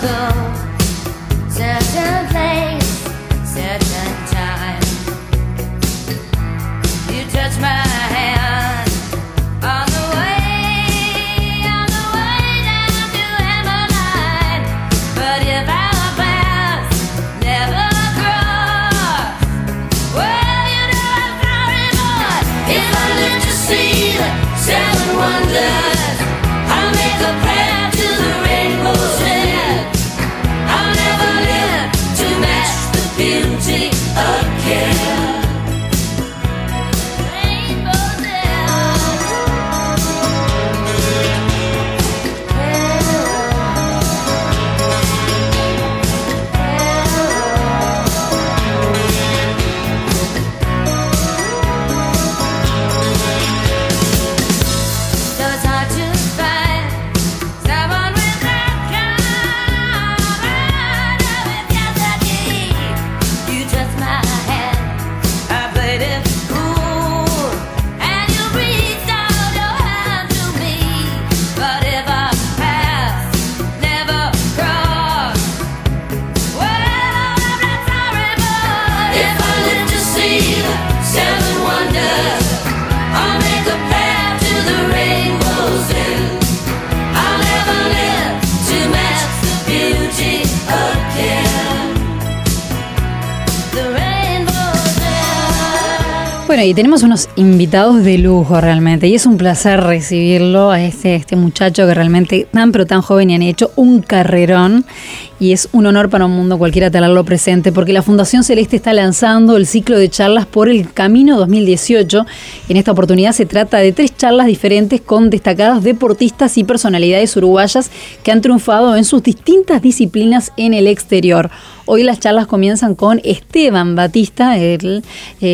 Bueno, y tenemos unos invitados de lujo realmente, y es un placer recibirlo a este muchacho que realmente tan pero tan joven y han hecho un carrerón, y es un honor para un mundo cualquiera tenerlo presente, porque la Fundación Celeste está lanzando el ciclo de charlas por el Camino 2018. En esta oportunidad se trata de 3 charlas diferentes con destacados deportistas y personalidades uruguayas que han triunfado en sus distintas disciplinas en el exterior. Hoy las charlas comienzan con Esteban Batista, el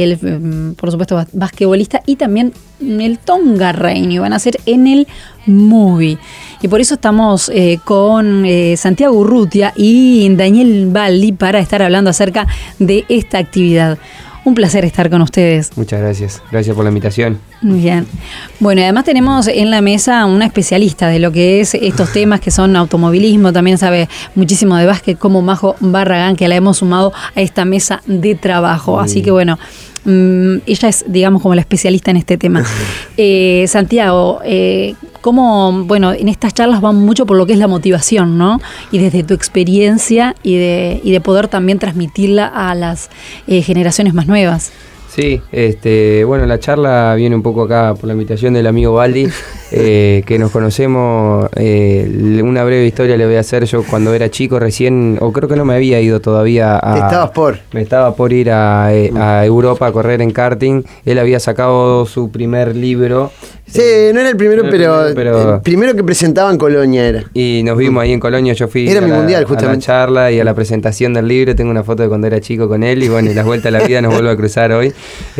por supuesto basquetbolista, y también el tongarreño. Van a ser en el Movie. Y por eso estamos con Santiago Urrutia y Daniel Baldi para estar hablando acerca de esta actividad. Un placer estar con ustedes. Muchas gracias. Gracias por la invitación. Bien. Bueno, además tenemos en la mesa una especialista de lo que es estos temas que son automovilismo, también sabe muchísimo de básquet, como Majo Barragán, que la hemos sumado a esta mesa de trabajo. Así que bueno, ella es, digamos, como la especialista en este tema. Santiago, ¿cómo, bueno, en estas charlas van mucho por lo que es la motivación, ¿no? Y desde tu experiencia y de poder también transmitirla a las generaciones más nuevas. Sí, bueno, la charla viene un poco acá por la invitación del amigo Baldi, que nos conocemos. Una breve historia le voy a hacer. Yo cuando era chico recién, o creo que no me había ido todavía me estaba por ir a Europa a correr en karting. Él había sacado su primer libro. Sí, no era el primero, pero el primero que presentaba en Colonia era. Y nos vimos ahí en Colonia. Yo fui era mi mundial, justamente, a la charla y a la presentación del libro. Tengo una foto de cuando era chico con él, y bueno, y las vueltas a la vida nos vuelve a cruzar hoy.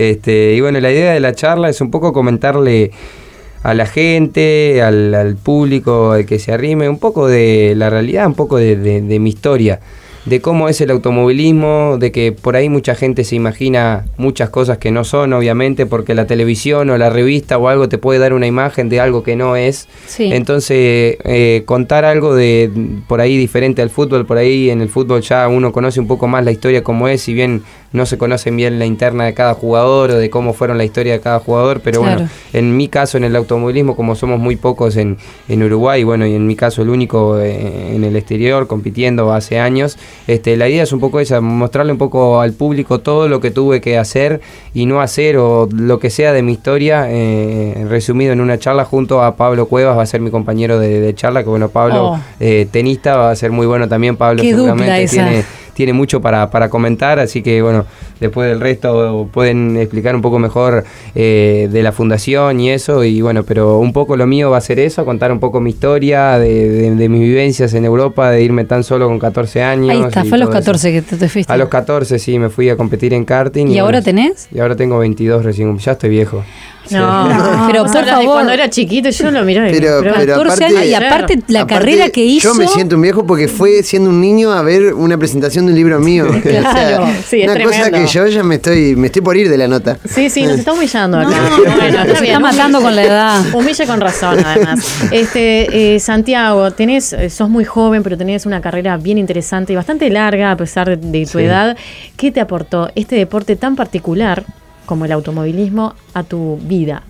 Y bueno, la idea de la charla es un poco comentarle a la gente, al público, al que se arrime, un poco de la realidad, un poco de mi historia, de cómo es el automovilismo, de que por ahí mucha gente se imagina muchas cosas que no son, obviamente, porque la televisión o la revista o algo te puede dar una imagen de algo que no es. Sí. Entonces, contar algo de por ahí diferente al fútbol. Por ahí en el fútbol ya uno conoce un poco más la historia como es, si bien no se conoce bien la interna de cada jugador o de cómo fueron la historia de cada jugador, pero claro, bueno, en mi caso en el automovilismo, como somos muy pocos en Uruguay, bueno, y en mi caso el único en el exterior compitiendo hace años, la idea es un poco esa, mostrarle un poco al público todo lo que tuve que hacer y no hacer, o lo que sea de mi historia, resumido en una charla junto a Pablo Cuevas. Va a ser mi compañero de charla, que bueno, Pablo, tenista, va a ser muy bueno también. Pablo seguramente tiene mucho para comentar, así que bueno, después del resto pueden explicar un poco mejor de la fundación y eso, y bueno, pero un poco lo mío va a ser eso, contar un poco mi historia, de mis vivencias en Europa, de irme tan solo con 14 años. Ahí está, fue a los 14 que te fuiste. A los 14, sí, me fui a competir en karting. ¿Y ahora tenés? Y ahora tengo 22 recién, ya estoy viejo. No, pero por favor. Cuando era chiquito yo lo miraba. Pero 14 años, y aparte la carrera que hizo. Yo me siento un viejo porque fue siendo un niño a ver una presentación de un libro mío. Claro, sí, es una tremendo. Cosa que yo ya me estoy por ir de la nota. Sí, nos está humillando acá. No, bueno, se está matando con la edad. Humilla con razón, además. Santiago, sos muy joven, pero tenés una carrera bien interesante y bastante larga a pesar de tu edad. ¿Qué te aportó este deporte tan particular como el automovilismo a tu vida?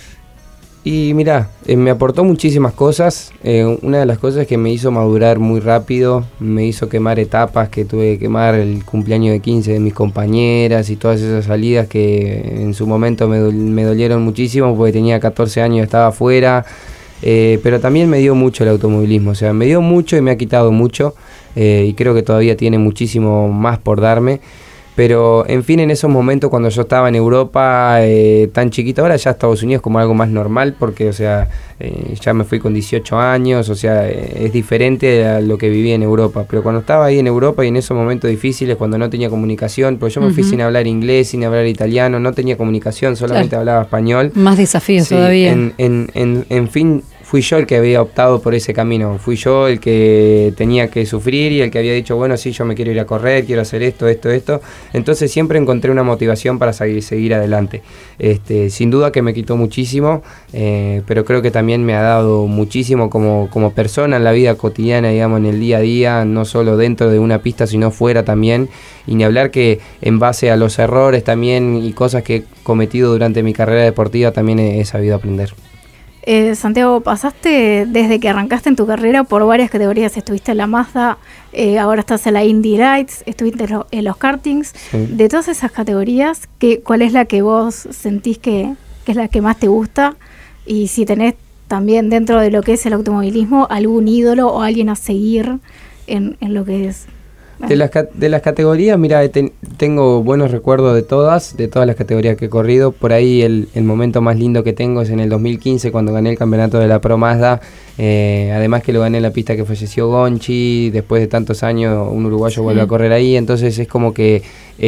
Y mirá, me aportó muchísimas cosas. Una de las cosas que me hizo madurar muy rápido, me hizo quemar etapas que tuve que quemar, el cumpleaños de 15 de mis compañeras y todas esas salidas que en su momento me dolieron muchísimo porque tenía 14 años y estaba afuera. Pero también me dio mucho el automovilismo, o sea, me dio mucho y me ha quitado mucho, y creo que todavía tiene muchísimo más por darme. Pero, en fin, en esos momentos cuando yo estaba en Europa tan chiquito, ahora ya Estados Unidos como algo más normal, porque, o sea, ya me fui con 18 años, o sea, es diferente a lo que viví en Europa. Pero cuando estaba ahí en Europa y en esos momentos difíciles, cuando no tenía comunicación, pues yo me fui sin hablar inglés, sin hablar italiano, no tenía comunicación, solamente hablaba español. Más desafíos todavía. En fin, fui yo el que había optado por ese camino, fui yo el que tenía que sufrir y el que había dicho, bueno, sí, yo me quiero ir a correr, quiero hacer esto. Entonces siempre encontré una motivación para seguir adelante. Sin duda que me quitó muchísimo, pero creo que también me ha dado muchísimo como persona en la vida cotidiana, digamos, en el día a día, no solo dentro de una pista, sino fuera también. Y ni hablar que en base a los errores también y cosas que he cometido durante mi carrera deportiva también he sabido aprender. Santiago, pasaste desde que arrancaste en tu carrera por varias categorías. Estuviste en la Mazda, ahora estás en la Indy Lights, estuviste en los kartings. Sí. De todas esas categorías, ¿cuál es la que vos sentís que es la que más te gusta? Y si tenés también dentro de lo que es el automovilismo algún ídolo o alguien a seguir en lo que es. De las categorías, mira, tengo buenos recuerdos de todas las categorías que he corrido. Por ahí el momento más lindo que tengo es en el 2015 cuando gané el campeonato de la Pro Mazda. Además que lo gané en la pista que falleció Gonchi. Después de tantos años un uruguayo vuelve a correr ahí. Entonces es como que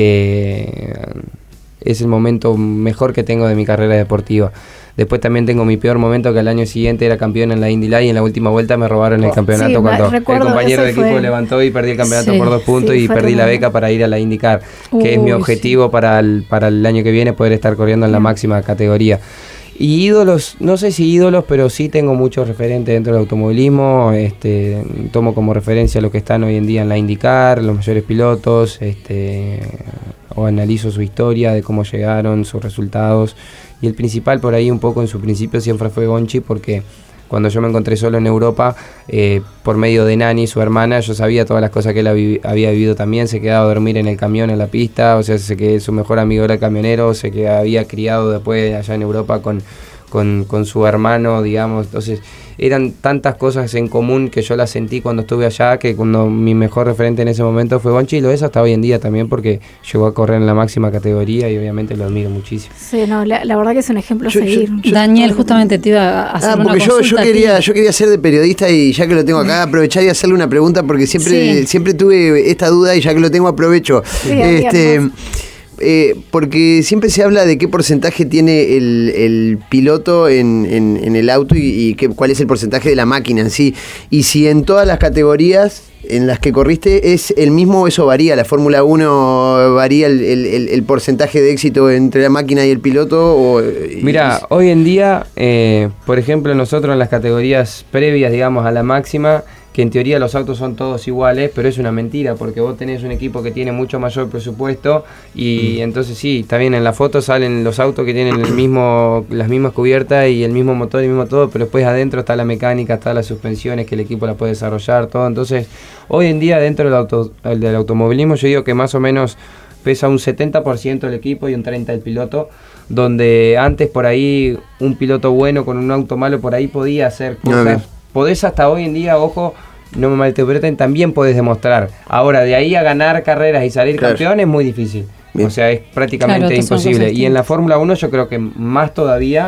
es el momento mejor que tengo de mi carrera deportiva. Después también tengo mi peor momento, que al año siguiente era campeón en la Indy Light y en la última vuelta me robaron el campeonato cuando el compañero de equipo levantó y perdí el campeonato por 2 puntos y perdí la beca para ir a la IndyCar, que es mi objetivo para el año que viene, poder estar corriendo en la máxima categoría. Y ídolos, no sé si ídolos, pero sí tengo muchos referentes dentro del automovilismo. Tomo como referencia lo que están hoy en día en la IndyCar, los mayores pilotos, o analizo su historia de cómo llegaron, sus resultados. Y el principal por ahí un poco en su principio siempre fue Gonchi, porque cuando yo me encontré solo en Europa, por medio de Nani, su hermana, yo sabía todas las cosas que él había vivido también. Se quedaba a dormir en el camión, en la pista, o sea, su mejor amigo era el camionero, que había criado después allá en Europa con su hermano, digamos. Entonces eran tantas cosas en común que yo las sentí cuando estuve allá, que cuando mi mejor referente en ese momento fue Gonchi, y lo es hasta hoy en día también, porque llegó a correr en la máxima categoría y obviamente lo admiro muchísimo. Sí, no, la verdad que es un ejemplo a seguir. Daniel, justamente te iba a hacer una porque consulta. Yo quería ser de periodista, y ya que lo tengo acá, aprovechar y hacerle una pregunta, porque siempre tuve esta duda, y ya que lo tengo aprovecho. Sí, porque siempre se habla de qué porcentaje tiene el piloto en el auto y cuál es el porcentaje de la máquina en sí. Y si en todas las categorías en las que corriste es el mismo, eso varía. La Fórmula 1 varía el porcentaje de éxito entre la máquina y el piloto. Mira, hoy en día, por ejemplo, nosotros en las categorías previas, digamos, a la máxima, que en teoría los autos son todos iguales, pero es una mentira, porque vos tenés un equipo que tiene mucho mayor presupuesto y entonces sí, también en la foto salen los autos que tienen las mismas cubiertas y el mismo motor y el mismo todo, pero después adentro está la mecánica, está las suspensiones que el equipo la puede desarrollar, todo. Entonces, hoy en día dentro del automovilismo yo digo que más o menos pesa un 70% el equipo y un 30% el piloto, donde antes por ahí un piloto bueno con un auto malo por ahí podía hacer cosas. Podés hasta hoy en día, ojo, no me malinterpreten, también podés demostrar. Ahora, de ahí a ganar carreras y salir campeón es muy difícil. Bien. O sea, es prácticamente imposible. Y en la Fórmula 1 yo creo que más todavía,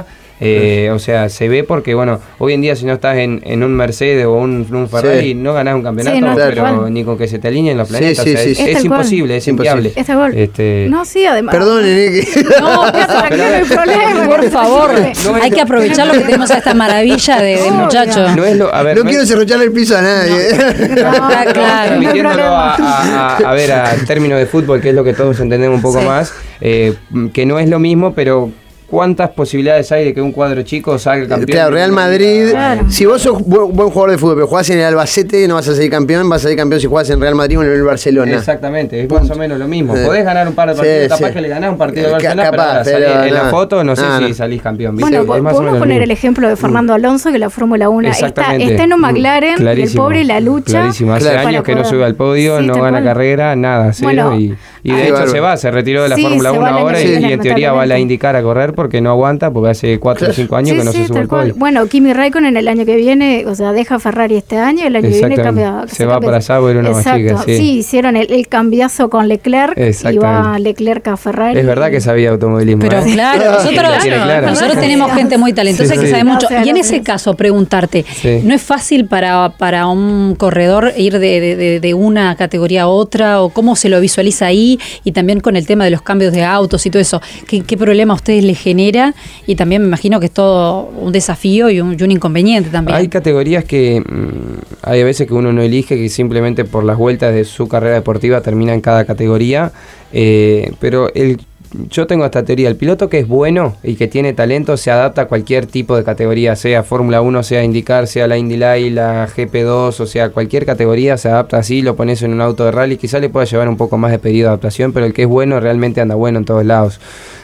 O sea, se ve porque, bueno, hoy en día si no estás en un Mercedes o un Ferrari, no ganás un campeonato, Sí, no, pero ni con que se te alineen los planetas. Sí, o sea, sí, sí. es imposible, es inviable. Este gol. No, sí, además. Perdonen, No, aquí no hay problema. Por favor, No es hay que aprovechar lo que tenemos a esta maravilla de muchacho. No es lo, a ver, no no quiero es- cerrocharle el piso a nadie. Está claro. Transmitiéndolo a ver, a términos de fútbol, que es lo que todos entendemos un poco más, que no es lo mismo, pero ¿cuántas posibilidades hay de que un cuadro chico salga campeón? Claro, Real Madrid. Claro. Si vos sos buen jugador de fútbol, pero jugás en el Albacete, no vas a salir campeón, vas a salir campeón si jugás en Real Madrid o en el Barcelona. Exactamente, es más o menos lo mismo. Podés ganar un par de Sí, partidos, capaz sí. que le ganás un partido de Barcelona, Capaz, pero, ahora pero salís en no. la foto no sé No, si no. salís campeón. ¿viste? Bueno, Es más o podemos menos lo poner mismo. el ejemplo de Fernando Alonso, que la Fórmula 1 está Exactamente. en un McLaren, Clarísimo, el pobre la lucha. Clarísimo, hace Claro. años que no para sube al podio, Sí, no tal gana cual. carrera, nada, cero. Bueno, y de qué hecho bárbaro. se retiró de la Sí, Fórmula se 1 va el año ahora que y viene, en teoría va a la lamentablemente. IndyCar a correr porque no aguanta, porque hace 4 o 5 años que no se sube tal al cual. podio. Bueno, Kimi Raikkonen el año que viene, o sea, deja Ferrari este año, el año que viene Exactamente. cambia. Se va para Sauber, una más Exacto. chica, sí. Hicieron el cambiazo con Leclerc y va Exactamente. Leclerc a Ferrari. Es verdad que sabía automovilismo. Pero ¿eh? claro, La tiene clara. nosotros tenemos gente muy talentosa Sí, que sí. sabe mucho. O sea, Y en no ese sé. caso, preguntarte, Sí. ¿no es fácil para un corredor ir de una categoría a otra? ¿O cómo se lo visualiza ahí? Y también con el tema de los cambios de autos y todo eso. ¿Qué problema a ustedes les genera? Y también me imagino que es todo un desafío y un inconveniente también. Hay categorías que hay a veces que uno no elige, que simplemente por las vueltas de su carrera deportiva termina en cada categoría, pero yo tengo esta teoría, el piloto que es bueno y que tiene talento se adapta a cualquier tipo de categoría, sea Fórmula 1, sea IndyCar, sea la Indy Light, la GP2, o sea, cualquier categoría se adapta así, lo pones en un auto de rally, quizá le pueda llevar un poco más de periodo de adaptación, pero el que es bueno realmente anda bueno en todos lados.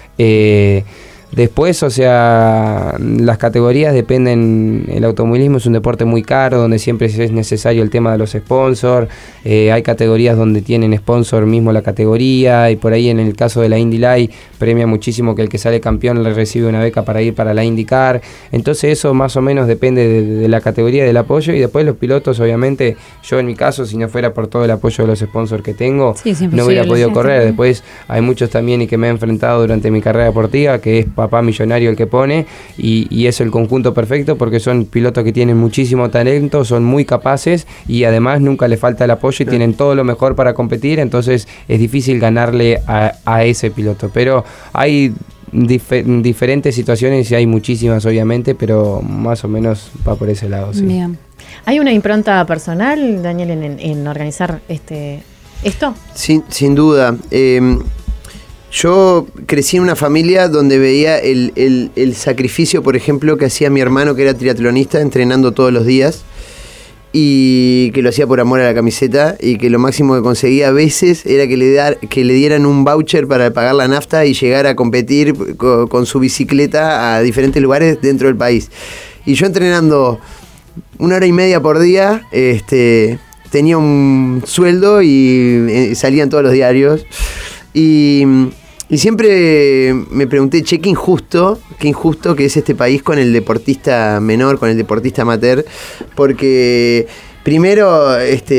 Después, o sea, las categorías dependen, el automovilismo es un deporte muy caro, donde siempre es necesario el tema de los sponsors, hay categorías donde tienen sponsor mismo la categoría, y por ahí en el caso de la Indy Light premia muchísimo que el que sale campeón le recibe una beca para ir para la IndyCar, entonces eso más o menos depende de la categoría del apoyo, y después los pilotos, obviamente, yo en mi caso, si no fuera por todo el apoyo de los sponsors que tengo, Sí, es no hubiera imposible, podido sí, correr. también. Después hay muchos también y que me he enfrentado durante mi carrera deportiva, que es papá millonario el que pone, y es el conjunto perfecto porque son pilotos que tienen muchísimo talento, son muy capaces y además nunca les falta el apoyo y tienen todo lo mejor para competir, entonces es difícil ganarle a ese piloto, pero hay diferentes situaciones y hay muchísimas obviamente, pero más o menos va por ese lado. Sí. Bien. ¿Hay una impronta personal, Daniel, en organizar esto? Sin duda. Yo crecí en una familia donde veía el sacrificio, por ejemplo, que hacía mi hermano, que era triatlonista, entrenando todos los días, y que lo hacía por amor a la camiseta, y que lo máximo que conseguía a veces era que le dieran un voucher para pagar la nafta y llegar a competir con su bicicleta a diferentes lugares dentro del país. Y yo entrenando 1 hora y media por día, tenía un sueldo y salían todos los diarios. Y siempre me pregunté, qué injusto que es este país con el deportista menor, con el deportista amateur, porque primero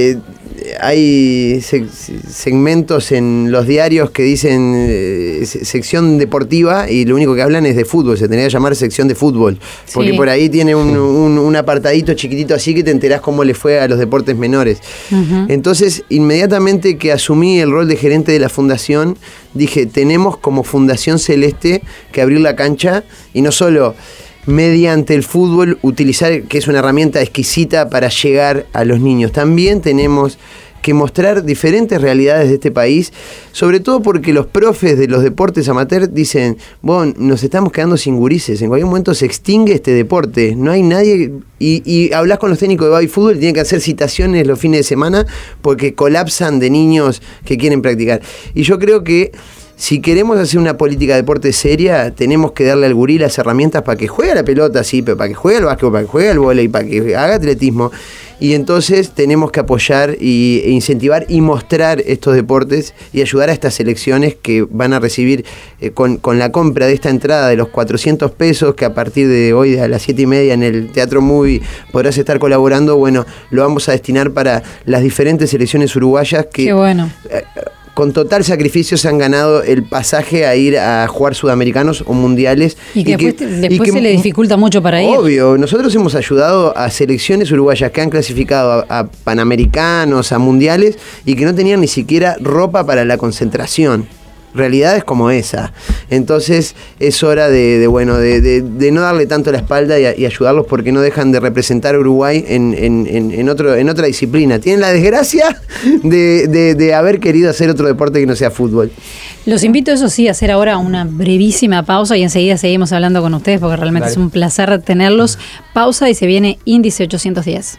hay segmentos en los diarios que dicen sección deportiva y lo único que hablan es de fútbol, se tendría que llamar sección de fútbol, porque Sí. por ahí tiene un apartadito chiquitito así que te enterás cómo le fue a los deportes menores. Ujú. Entonces, inmediatamente que asumí el rol de gerente de la fundación, dije, tenemos como Fundación Celeste que abrir la cancha y no solo mediante el fútbol utilizar, que es una herramienta exquisita para llegar a los niños, también tenemos que mostrar diferentes realidades de este país, sobre todo porque los profes de los deportes amateur dicen, bueno, nos estamos quedando sin gurises, en cualquier momento se extingue este deporte, no hay nadie, y hablas con los técnicos de baby fútbol, tienen que hacer citaciones los fines de semana porque colapsan de niños que quieren practicar. Y yo creo que si queremos hacer una política de deporte seria, tenemos que darle al gurí las herramientas para que juegue a la pelota, sí, pero para que juegue al básquetbol, para que juegue al vóley, para que haga atletismo. Y entonces tenemos que apoyar e incentivar y mostrar estos deportes y ayudar a estas selecciones que van a recibir con la compra de esta entrada de los 400 pesos, que a partir de hoy a las 7:30 en el Teatro Movie podrás estar colaborando. Bueno, lo vamos a destinar para las diferentes selecciones uruguayas que... Qué bueno. con total sacrificio se han ganado el pasaje a ir a jugar sudamericanos o mundiales. Y que después se le dificulta mucho para ir. Obvio, nosotros hemos ayudado a selecciones uruguayas que han clasificado a panamericanos, a mundiales, y que no tenían ni siquiera ropa para la concentración. Realidades como esa. Entonces es hora de no darle tanto la espalda y ayudarlos, porque no dejan de representar a Uruguay en otra disciplina. Tienen la desgracia de haber querido hacer otro deporte que no sea fútbol. Los invito, eso sí, a hacer ahora una brevísima pausa y enseguida seguimos hablando con ustedes, porque realmente es un placer tenerlos. Pausa y se viene Índice 810.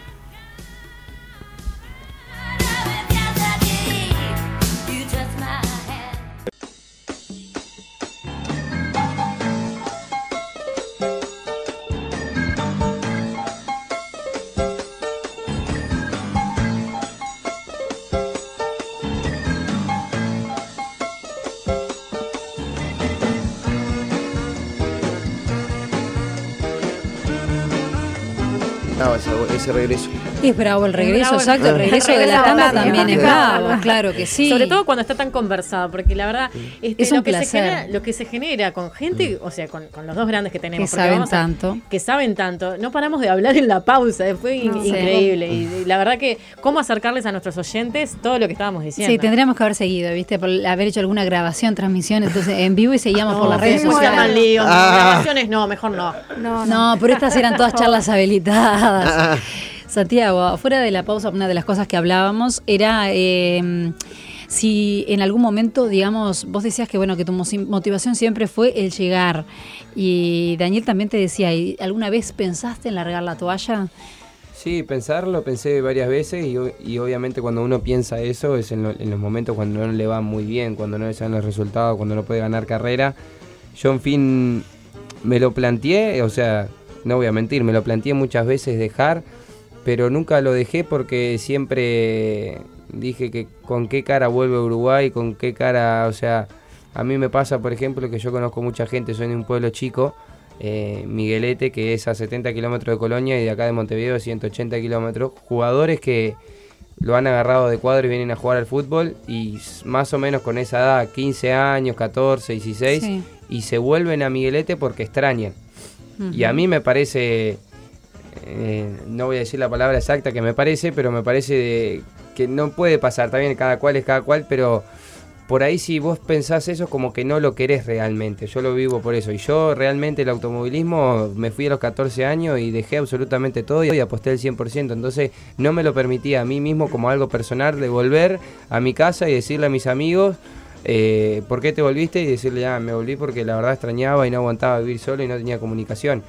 Ese regreso. Es bravo el regreso, exacto. El regreso de la tanda también es bravo, claro que sí. Sobre todo cuando está tan conversado, porque la verdad es un placer. Lo que se genera con gente, o sea, con los dos grandes que tenemos, que saben tanto. Que saben tanto. No paramos de hablar en la pausa, fue increíble. Y la verdad que cómo acercarles a nuestros oyentes todo lo que estábamos diciendo. Sí, tendríamos que haber seguido, ¿viste? Por haber hecho alguna grabación, transmisión, entonces en vivo, y seguíamos por las redes sociales. Grabaciones no, mejor no. No, pero estas eran todas charlas habilitadas. Santiago, afuera de la pausa, una de las cosas que hablábamos era si en algún momento, digamos, vos decías que bueno, que tu motivación siempre fue el llegar, y Daniel también te decía, ¿y alguna vez pensaste en largar la toalla? Sí, pensé varias veces, y obviamente cuando uno piensa eso es en los momentos cuando no le va muy bien, cuando no le salen los resultados, cuando no puede ganar carrera. Yo, en fin, me lo planteé, o sea, no voy a mentir, me lo planteé muchas veces dejar, pero nunca lo dejé, porque siempre dije que con qué cara vuelve a Uruguay, con qué cara, o sea, a mí me pasa, por ejemplo, que yo conozco mucha gente, soy de un pueblo chico, Miguelete, que es a 70 kilómetros de Colonia, y de acá de Montevideo 180 kilómetros, jugadores que lo han agarrado de cuadro y vienen a jugar al fútbol, y más o menos con esa edad, 15 años, 14, 16, sí, y se vuelven a Miguelete porque extrañan. Uh-huh. Y a mí me parece... no voy a decir la palabra exacta que me parece, pero me parece que no puede pasar. También cada cual es cada cual, pero por ahí si vos pensás eso, como que no lo querés realmente. Yo lo vivo por eso, y yo realmente el automovilismo me fui a los 14 años y dejé absolutamente todo y aposté el 100%, entonces no me lo permitía a mí mismo, como algo personal, de volver a mi casa y decirle a mis amigos ¿por qué te volviste? Y decirle, me volví porque la verdad extrañaba y no aguantaba vivir solo y no tenía comunicación.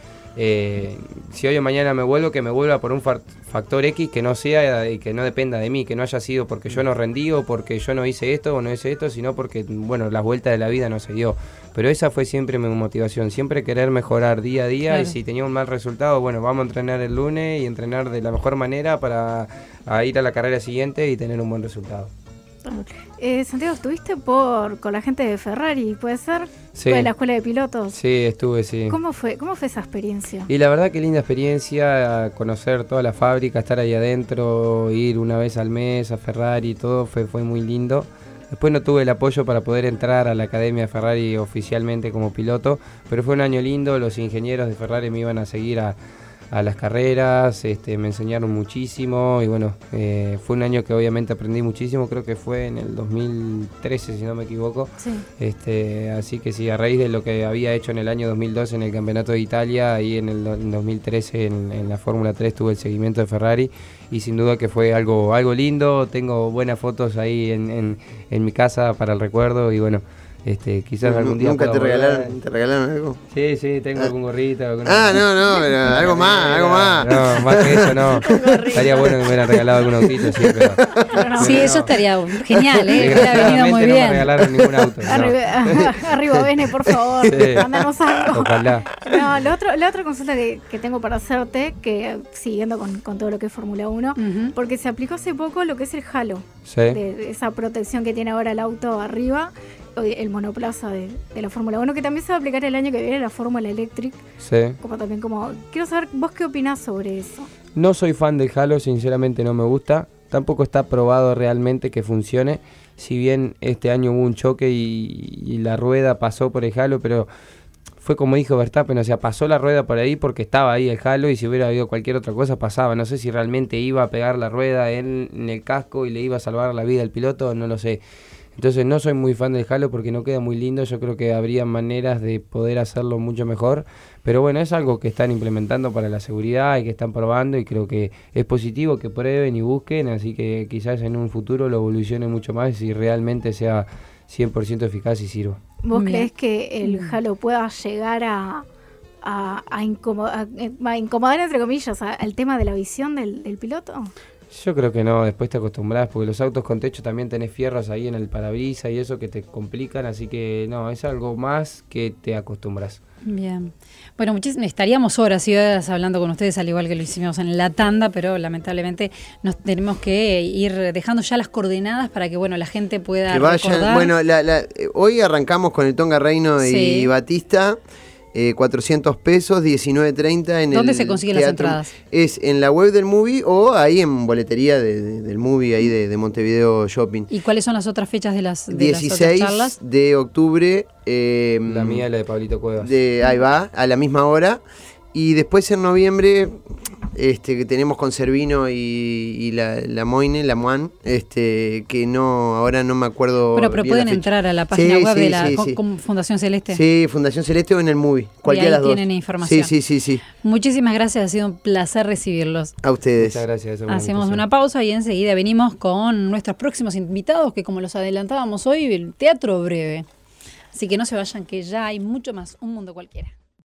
Si hoy o mañana me vuelvo, que me vuelva por un factor X, que no sea y que no dependa de mí, que no haya sido porque yo no rendí o porque yo no hice esto o no hice esto, sino porque, bueno, las vueltas de la vida no se dio. Pero esa fue siempre mi motivación, siempre querer mejorar día a día. Claro. Y si tenía un mal resultado, bueno, vamos a entrenar el lunes y entrenar de la mejor manera para ir a la carrera siguiente y tener un buen resultado. Santiago, ¿estuviste con la gente de Ferrari, puede ser? Sí. ¿Fue de la escuela de pilotos? Sí, estuve, sí. ¿Cómo fue esa experiencia? Y la verdad que linda experiencia, conocer toda la fábrica, estar ahí adentro, ir una vez al mes a Ferrari y todo, fue muy lindo. Después no tuve el apoyo para poder entrar a la Academia de Ferrari oficialmente como piloto, pero fue un año lindo, los ingenieros de Ferrari me iban a seguir a las carreras, me enseñaron muchísimo y bueno, fue un año que obviamente aprendí muchísimo, creo que fue en el 2013 si no me equivoco. Sí. Así que sí, a raíz de lo que había hecho en el año 2012 en el Campeonato de Italia, ahí en el 2013 en la Fórmula 3 tuve el seguimiento de Ferrari y sin duda que fue algo lindo. Tengo buenas fotos ahí en mi casa para el recuerdo y bueno, quizás algún día. ¿Nunca te regalaron algo? Sí, tengo algún gorrito. No, pero algo más. No, más que eso no. Estaría bueno que me hubieran regalado algún autito, sí, pero. Sí, eso estaría genial, hubiera venido muy bien. No me regalaron ningún auto. Arriba, Bene, por favor, mándanos algo. Ojalá. No, la otra consulta que tengo para hacerte, que siguiendo con todo lo que es Fórmula 1, porque se aplicó hace poco lo que es el halo, de esa protección que tiene ahora el auto arriba, el monoplaza de la Fórmula 1, que también se va a aplicar el año que viene la Fórmula Electric. Sí. Quiero saber, ¿vos qué opinás sobre eso? No soy fan del halo, sinceramente no me gusta. tampoco está probado realmente que funcione. Si bien este año hubo un choque y la rueda pasó por el halo, pero fue como dijo Verstappen, o sea, pasó la rueda por ahí porque estaba ahí el halo y si hubiera habido cualquier otra cosa pasaba. No sé si realmente iba a pegar la rueda en el casco y le iba a salvar la vida al piloto, no lo sé. Entonces no soy muy fan del halo porque no queda muy lindo, yo creo que habría maneras de poder hacerlo mucho mejor, pero bueno, es algo que están implementando para la seguridad y que están probando y creo que es positivo que prueben y busquen, así que quizás en un futuro lo evolucione mucho más y realmente sea 100% eficaz y sirva. ¿Vos Bien. crees que el halo pueda llegar a incomodar, entre comillas, al tema de la visión del piloto? Yo creo que no, después te acostumbras, porque los autos con techo también tenés fierros ahí en el parabrisas y eso que te complican, así que no, es algo más que te acostumbras. Bien. Bueno, estaríamos horas y horas hablando con ustedes, al igual que lo hicimos en la tanda, pero lamentablemente nos tenemos que ir dejando ya las coordenadas para que bueno la gente pueda Que vayan, recordar. bueno, hoy arrancamos con el Tonga Reino Sí. y Batista. 400 pesos, 19.30 en ¿Dónde el se consiguen las teatro. entradas? Es en la web del Movie o ahí en boletería del Movie, ahí de Montevideo Shopping. ¿Y cuáles son las otras fechas de las otras 16 charlas? de octubre. La mía y la de Pablito Cuevas. Ahí va, a la misma hora. Y después en noviembre, que tenemos con Servino y la Moine, la Moine, que no, ahora no me acuerdo. Bueno, pero bien pueden la fecha. entrar a la página Sí, web sí, de la sí, sí. Fundación Celeste. Sí, Fundación Celeste o en el Movie, cualquiera de ahí las dos. tienen información. Sí. Muchísimas gracias, ha sido un placer recibirlos. A ustedes. Muchas gracias. por la Hacemos invitación. una pausa y enseguida venimos con nuestros próximos invitados, que como los adelantábamos hoy, el Teatro Breve. Así que no se vayan, que ya hay mucho más. Un mundo cualquiera.